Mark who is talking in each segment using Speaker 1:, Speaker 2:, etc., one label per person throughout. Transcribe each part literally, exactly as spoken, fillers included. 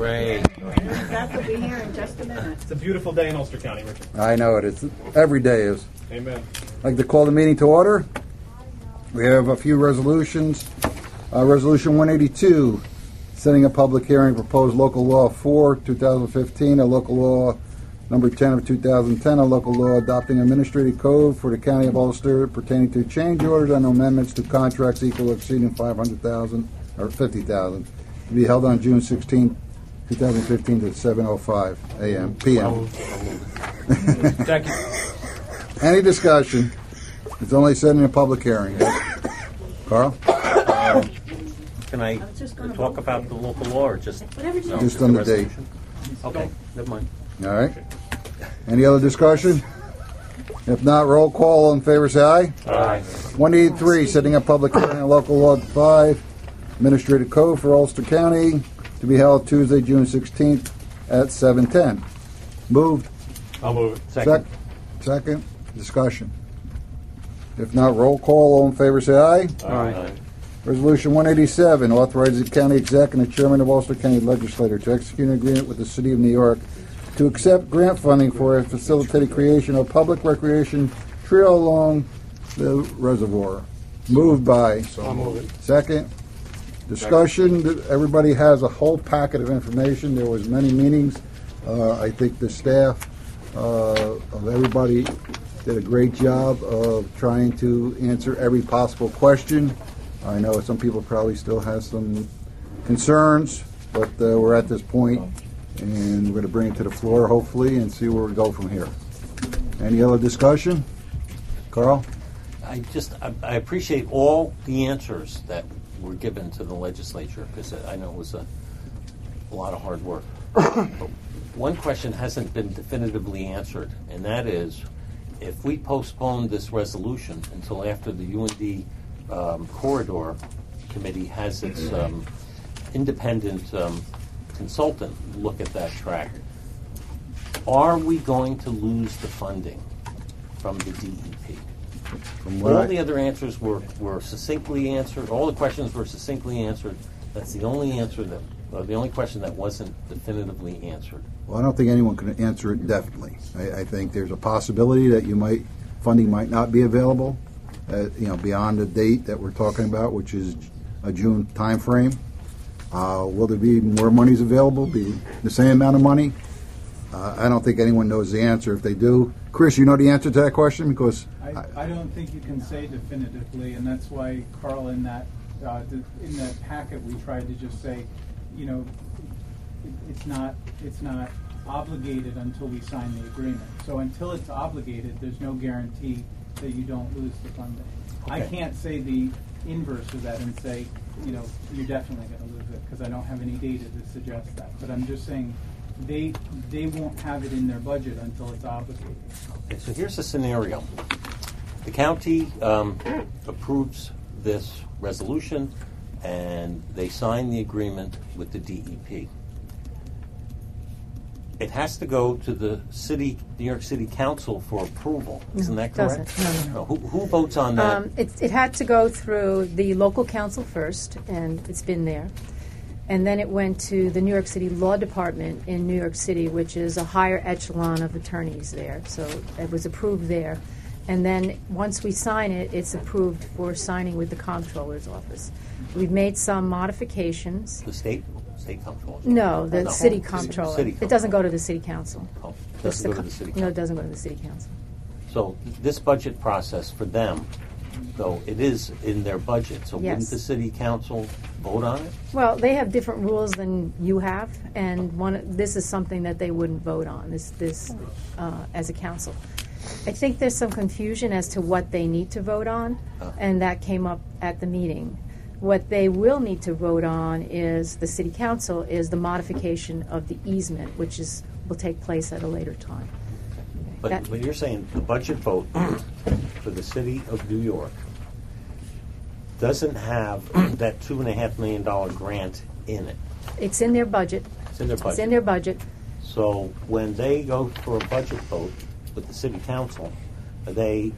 Speaker 1: Great.
Speaker 2: That will be here in just a minute.
Speaker 3: It's a beautiful day in Ulster County, Richard.
Speaker 4: I know it is. Every day is.
Speaker 3: Amen.
Speaker 4: I'd like to call the meeting to order. We have a few resolutions. Uh, Resolution one eighty-two, setting a public hearing, proposed local law four, two thousand fifteen, a local law number ten of two thousand ten, a local law adopting administrative code for the County of Ulster pertaining to change orders and amendments to contracts equal or exceeding five hundred thousand dollars or fifty thousand dollars to be held on June sixteenth, twenty fifteen at seven oh five a m p m
Speaker 3: Thank you.
Speaker 4: Any discussion? It's only said in a public hearing. Carl?
Speaker 1: Um, can I,
Speaker 2: I was just gonna
Speaker 1: talk
Speaker 2: vote
Speaker 1: about
Speaker 2: for
Speaker 1: the
Speaker 2: you.
Speaker 1: local law or just?
Speaker 2: Whatever you
Speaker 1: no,
Speaker 4: Just on the date.
Speaker 1: resolution? Okay, never mind.
Speaker 4: All right. Any other discussion? If not, roll call. All in favor, say aye.
Speaker 1: Aye.
Speaker 4: one eighty-three, setting a public hearing on local law five, administrative code for Ulster County, to be held Tuesday, June sixteenth at seven ten. Moved.
Speaker 3: I'll move it.
Speaker 1: Second.
Speaker 4: Sec- Second. Discussion. If not, roll call. All in favor, say aye.
Speaker 1: Aye.
Speaker 4: Resolution one eighty-seven, authorizing the county exec and the chairman of Ulster County Legislature to execute an agreement with the City of New York to accept grant funding for a facilitated creation of public recreation trail along the reservoir. Moved by.
Speaker 3: I'll move it.
Speaker 4: Second. Discussion. Everybody has a whole packet of information. There was many meetings. Uh, I think the staff uh, of everybody did a great job of trying to answer every possible question. I know some people probably still have some concerns, but uh, we're at this point, and we're going to bring it to the floor, hopefully, and see where we go from here. Any other discussion? Carl?
Speaker 1: I just, I, I appreciate all the answers that were given to the legislature, because I know it was a, a lot of hard work. But one question hasn't been definitively answered, and that is, if we postpone this resolution until after the U N D um, Corridor Committee has its um, independent um, consultant look at that track, are we going to lose the funding from the D E P?
Speaker 4: From what
Speaker 1: All
Speaker 4: I-
Speaker 1: the other answers were, were succinctly answered. All the questions were succinctly answered. That's the only answer that, uh, the only question that wasn't definitively answered.
Speaker 4: Well, I don't think anyone can answer it definitely. I, I think there's a possibility that you might, funding might not be available, uh, you know, beyond the date that we're talking about, which is a June timeframe. Uh, will there be more monies available? Be the same amount of money? Uh, I don't think anyone knows the answer. If they do, Chris, you know the answer to that question? Because
Speaker 5: I, I don't think you can say definitively, and that's why, Carl, in that uh, th- in that packet, we tried to just say, you know, it, it's not it's not obligated until we sign the agreement. So until it's obligated, there's no guarantee that you don't lose the funding. I
Speaker 1: Okay.
Speaker 5: can't say the inverse of that and say, you know, you're definitely going to lose it, because I don't have any data to suggest that. But I'm just saying they they won't have it in their budget until it's obligated.
Speaker 1: Okay, so here's the scenario. The county um, approves this resolution, and they sign the agreement with the D E P. It has to go to the city, New York City Council for approval. Isn't that correct?
Speaker 6: doesn't. No, no, no.
Speaker 1: Who, who votes on that?
Speaker 6: Um, it, it had to go through the local council first, and it's been there. And then it went to the New York City Law Department in New York City, which is a higher echelon of attorneys there. So it was approved there. And then once we sign it, it's approved for signing with the comptroller's office. We've made some modifications.
Speaker 1: The state? State comptroller?
Speaker 6: No, the
Speaker 1: No.
Speaker 6: city
Speaker 1: City-
Speaker 6: comptroller.
Speaker 1: city
Speaker 6: It doesn't
Speaker 1: comptroller.
Speaker 6: go to the city council.
Speaker 1: Oh, it
Speaker 6: Just
Speaker 1: doesn't go to
Speaker 6: co-
Speaker 1: the city
Speaker 6: No,
Speaker 1: council.
Speaker 6: it doesn't go to the city council.
Speaker 1: So this budget process for them, though, it is in their budget. So wouldn't
Speaker 6: Yes.
Speaker 1: the city council vote on it?
Speaker 6: Well, they have different rules than you have, and one, this is something that they wouldn't vote on, this, this uh, as a council. I think there's some confusion as to what they need to vote on,
Speaker 1: Oh.
Speaker 6: and that came up at the meeting. What they will need to vote on is, the city council, is the modification of the easement, which is, will take place at a later time.
Speaker 1: But,
Speaker 6: That-
Speaker 1: but you're saying the budget vote for the city of New York doesn't have that two and a half million dollar grant in it.
Speaker 6: It's in their budget.
Speaker 1: It's in their
Speaker 6: It's in
Speaker 1: budget.
Speaker 6: their budget.
Speaker 1: So when they go for a budget vote with the city council, they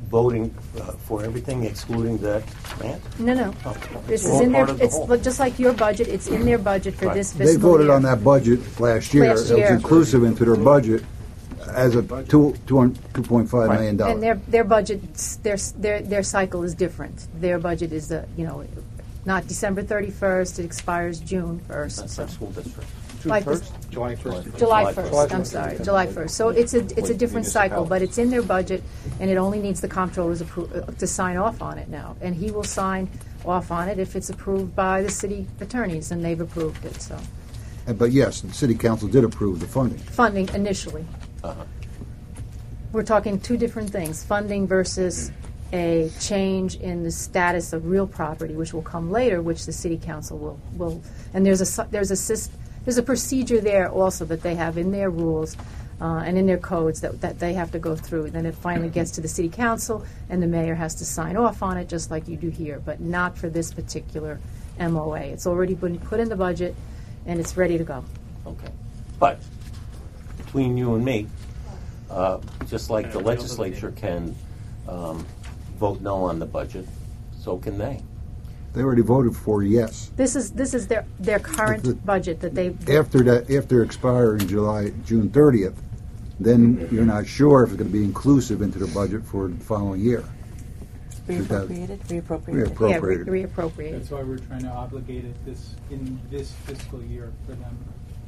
Speaker 1: voting uh, for everything excluding the grant?
Speaker 6: No, no.
Speaker 1: Oh,
Speaker 6: This
Speaker 1: all
Speaker 6: is in their,
Speaker 1: part of the
Speaker 6: it's
Speaker 1: whole.
Speaker 6: li- just like your budget, it's in their budget for
Speaker 1: Right.
Speaker 6: this fiscal year.
Speaker 4: They voted on that budget last year.
Speaker 6: Last
Speaker 4: It was
Speaker 6: year.
Speaker 4: inclusive into their budget as a two, two, two point five million dollars.
Speaker 6: And their, their budget, their, their, their cycle is different. Their budget is the, you know, not December thirty-first, it expires June first,
Speaker 1: That's
Speaker 6: so.
Speaker 1: our school district.
Speaker 6: Like this-
Speaker 7: July first.
Speaker 6: July
Speaker 1: July first.
Speaker 6: first, I'm sorry, July first. So it's a, it's a different cycle, but it's in their budget, and it only needs the comptroller's appro- uh, to sign off on it now. And he will sign off on it if it's approved by the city attorneys, and they've approved it, so.
Speaker 4: And- But yes, the city council did approve the funding.
Speaker 6: Funding initially.
Speaker 1: Uh-huh.
Speaker 6: We're talking two different things, funding versus a change in the status of real property, which will come later, which the city council will, will, and there's a, su- there's a, sys- there's a procedure there also that they have in their rules uh, and in their codes that, that they have to go through. Then it finally gets to the city council, and the mayor has to sign off on it, just like you do here, but not for this particular M O A. It's already been put in the budget, and it's ready to go.
Speaker 1: Okay. But between you and me, uh, just like the legislature can um, vote no on the budget, so can they.
Speaker 4: They already voted for yes.
Speaker 6: This is, this is their, their current budget that they.
Speaker 4: After that, after expiring July, June thirtieth, then you're not sure if it's going to be inclusive into the budget for the following year.
Speaker 8: Reappropriated, reappropriated.
Speaker 6: Yeah, re-
Speaker 4: Reappropriated.
Speaker 6: reappropriate.
Speaker 5: That's why we're trying to obligate it this, in this fiscal year for them.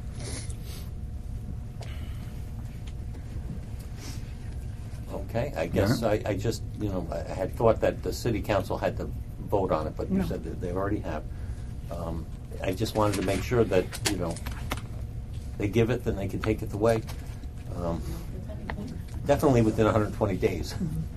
Speaker 1: Okay, I guess I, I just, you know, I had thought that the city council had to vote on it, but you
Speaker 6: No.
Speaker 1: said that they already have. Um, I just wanted to make sure that, you know, they give it, then they can take it away. Um, Definitely within one hundred twenty days.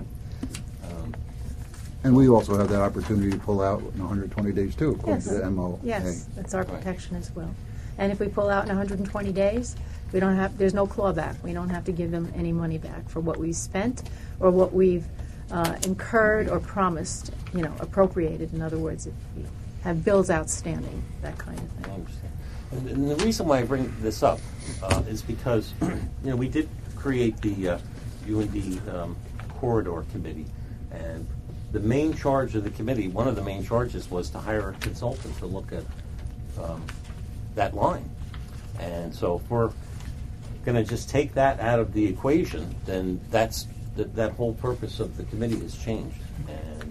Speaker 1: Um,
Speaker 4: And we also have that opportunity to pull out in one hundred twenty days too, according to
Speaker 6: Yes.
Speaker 4: the M O A.
Speaker 6: Yes, that's our
Speaker 1: Right.
Speaker 6: protection as well. And if we pull out in one hundred twenty days, we don't have, there's no clawback. We don't have to give them any money back for what we spent or what we've uh, incurred or promised, you know, appropriated. In other words, if we have bills outstanding, that kind of
Speaker 1: I
Speaker 6: thing.
Speaker 1: understand. And, and the reason why I bring this up uh, is because, you know, we did create the uh, U N D um, Corridor Committee, and the main charge of the committee, one of the main charges was to hire a consultant to look at um, that line. And so if we're going to just take that out of the equation, then that's that, that whole purpose of the committee has changed. And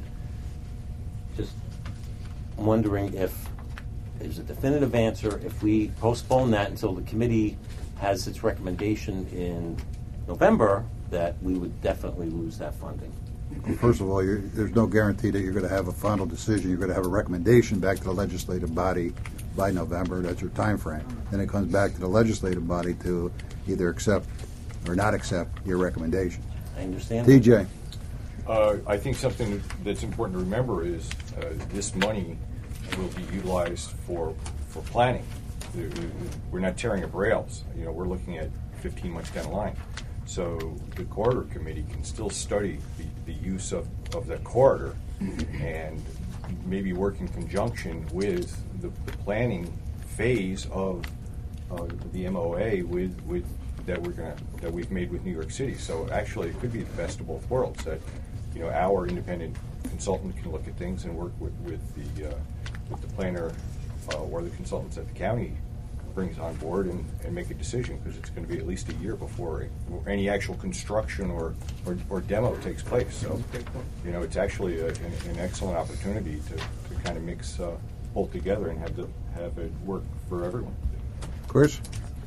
Speaker 1: just wondering if there's a definitive answer, if we postpone that until the committee has its recommendation in November, that we would definitely lose that funding.
Speaker 4: First of all, you're, there's no guarantee that you're going to have a final decision. You're going to have a recommendation back to the legislative body by November. That's your time frame. Then it comes back to the legislative body to either accept or not accept your recommendation.
Speaker 1: I understand.
Speaker 4: T J,
Speaker 7: Uh, I think something that's important to remember is uh, this money will be utilized for for planning. We're not tearing up rails. You know, we're looking at fifteen months down the line. So the corridor committee can still study the, the use of, of the corridor and maybe work in conjunction with the, the planning phase of uh, the M O A with, with that we're gonna that we've made with New York City. So actually, it could be the best of both worlds. That you know, our independent consultant can look at things and work with, with the uh, with the planner uh, or the consultants that the county brings on board and, and make a decision, because it's going to be at least a year before any actual construction or, or, or demo takes place. So, you know, it's actually a, an, an excellent opportunity to, to kind of mix uh, both together and have the have it work for everyone.
Speaker 4: Chris?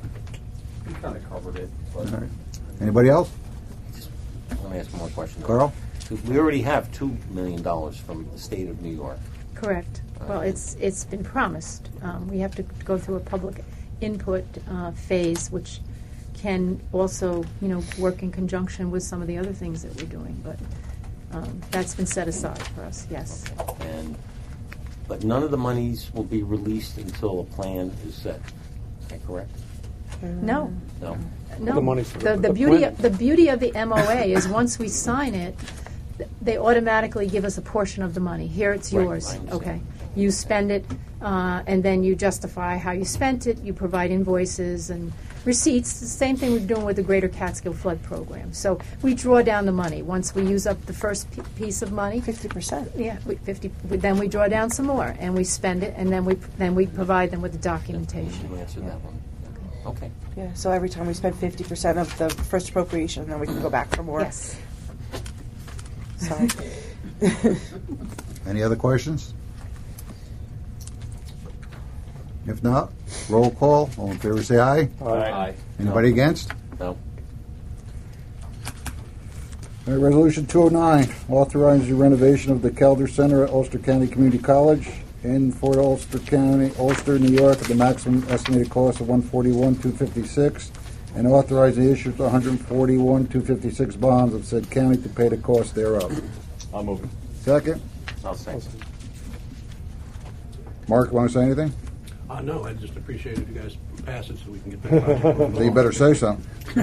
Speaker 3: You kind of covered it.
Speaker 4: All
Speaker 3: But
Speaker 4: right. Anybody else?
Speaker 1: Let me ask one more question.
Speaker 4: Carl?
Speaker 1: We already have two million dollars from the state of New York.
Speaker 6: Correct. Well, it's, it's been promised. Um, We have to go through a public input uh, phase, which can also, you know, work in conjunction with some of the other things that we're doing. But um, that's been set aside for us, yes.
Speaker 1: And but none of the monies will be released until a plan is set. Is that correct?
Speaker 6: No.
Speaker 1: No.
Speaker 6: No.
Speaker 3: the money's for
Speaker 6: The,
Speaker 3: the-
Speaker 6: the
Speaker 3: the
Speaker 6: beauty,
Speaker 3: plan.
Speaker 6: of, the beauty of the M O A is once we sign it, th- they automatically give us a portion of the money. Here, it's
Speaker 1: Right,
Speaker 6: yours.
Speaker 1: I understand.
Speaker 6: Okay. You spend it, uh, and then you justify how you spent it. You provide invoices and receipts. The same thing we're doing with the Greater Catskill Flood Program. So we draw down the money. Once we use up the first p- piece of money,
Speaker 8: Fifty percent.
Speaker 6: yeah, we, fifty. we- Then we draw down some more, and we spend it, and then we then we provide them with the documentation.
Speaker 1: You answered that one. Okay.
Speaker 8: Yeah, so every time we spend fifty percent of the first appropriation, then we can go back for more.
Speaker 6: Yes.
Speaker 8: So,
Speaker 4: Any other questions? If not, roll call. All in favor, say aye.
Speaker 3: Aye.
Speaker 4: Anybody against?
Speaker 1: No.
Speaker 4: All right, Resolution two oh nine, authorizes the renovation of the Calder Center at Ulster County Community College in Fort Ulster County, Ulster, New York, at the maximum estimated cost of one forty-one two fifty-six, and authorizing the issue of one hundred forty-one two fifty-six bonds of said county to pay the cost thereof.
Speaker 7: I'll move it.
Speaker 4: Second,
Speaker 1: I'll say.
Speaker 4: Mark, want to say anything?
Speaker 9: Uh, no, I just appreciate if you guys pass it so we can get that project moving
Speaker 4: Well, you
Speaker 9: along.
Speaker 4: better say something.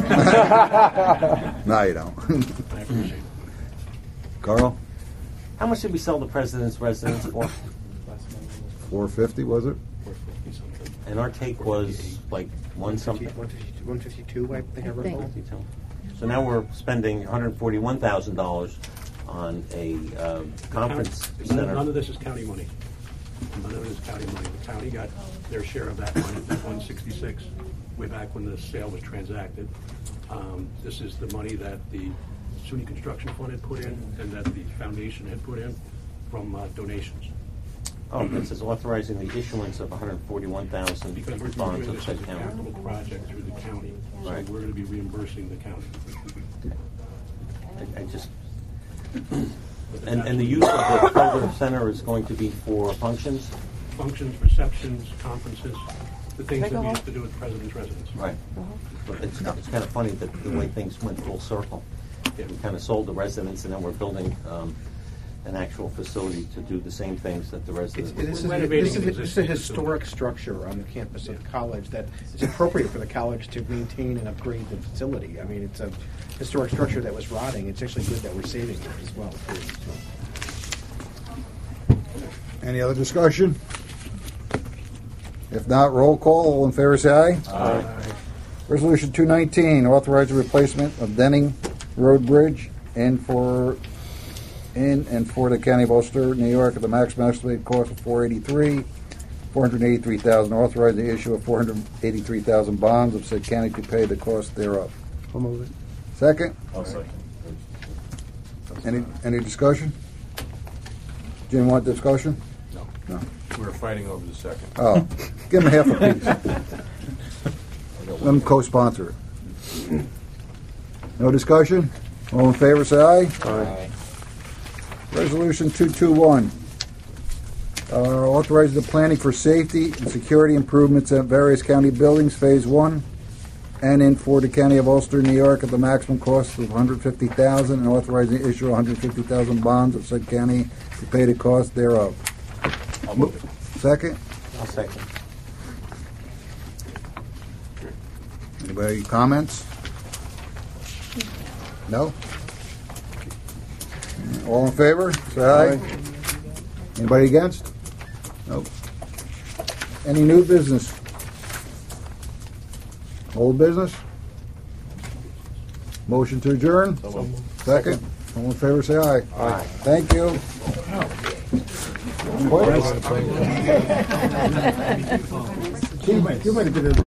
Speaker 4: No, you don't.
Speaker 9: I appreciate it.
Speaker 4: Carl,
Speaker 1: How much did we sell the president's residence for?
Speaker 4: four fifty, was it?
Speaker 1: And our take was like one something.
Speaker 3: one fifty-two, I think I
Speaker 6: I think.
Speaker 3: recall.
Speaker 1: So now we're spending one hundred forty-one thousand dollars on a uh, conference
Speaker 9: None-
Speaker 1: center.
Speaker 9: None of this is county money. None of it is county money. The county got their share of that money, one sixty-six, way back when the sale was transacted. Um, This is the money that the SUNY Construction Fund had put in and that the foundation had put in from uh, donations.
Speaker 1: Oh, it says authorizing the issuance of one hundred forty-one thousand
Speaker 9: Because we're
Speaker 1: bonds
Speaker 9: doing
Speaker 1: of
Speaker 9: this as
Speaker 1: said
Speaker 9: a
Speaker 1: county.
Speaker 9: capital project through the county, so
Speaker 1: Right.
Speaker 9: we're going to be reimbursing the county.
Speaker 1: I, I just. And, and the use of the Calder Center is going to be for functions?
Speaker 9: Functions, receptions, conferences, the things
Speaker 8: Can I
Speaker 9: that
Speaker 8: go
Speaker 9: we
Speaker 8: home?
Speaker 9: used to do with president's residence.
Speaker 1: Right. But it's, it's kind of funny that the way things went full circle.
Speaker 9: Yeah.
Speaker 1: We kind of sold the residence and then we're building um, an actual facility to do the same things that the
Speaker 3: It's,
Speaker 1: residents.
Speaker 3: this is,
Speaker 9: Renovating
Speaker 3: this is, this is a
Speaker 9: existing
Speaker 3: historic structure on the campus of the college that is appropriate for the college to maintain and upgrade the facility. I mean, it's a historic structure that was rotting. It's actually good that we're saving it as well, too. So.
Speaker 4: Any other discussion? If not, roll call. All in favor, say aye.
Speaker 9: Aye.
Speaker 4: Resolution two nineteen, authorize the replacement of Denning Road Bridge in for, in and for the County of Ulster, New York, at the maximum estimated cost of four eighty-three, four hundred eighty-three thousand. Authorize the issue of four hundred eighty-three thousand bonds of said county to pay the cost thereof.
Speaker 3: I'll move it.
Speaker 4: Second,
Speaker 7: I'll second.
Speaker 4: any any discussion? Jim, want discussion?
Speaker 7: No.
Speaker 4: No.
Speaker 7: We were fighting over the second.
Speaker 4: Oh, give him half a piece. Let him co-sponsor it. No discussion? All in favor, say aye.
Speaker 3: Aye.
Speaker 4: Resolution two twenty-one. Uh, authorizes the planning for safety and security improvements at various county buildings, Phase One, and in for the County of Ulster, New York, at the maximum cost of one hundred fifty thousand dollars, and authorizing the issue of one hundred fifty thousand bonds of said county to pay the cost thereof.
Speaker 7: I'll move it.
Speaker 4: Second.
Speaker 1: I'll second.
Speaker 4: Anybody comments? No? All in favor? Say aye. Anybody against? Nope. Any new business? Old business? Motion to adjourn? Second? All in favor, say aye.
Speaker 1: Aye.
Speaker 4: Thank you.
Speaker 3: You might, you might have been in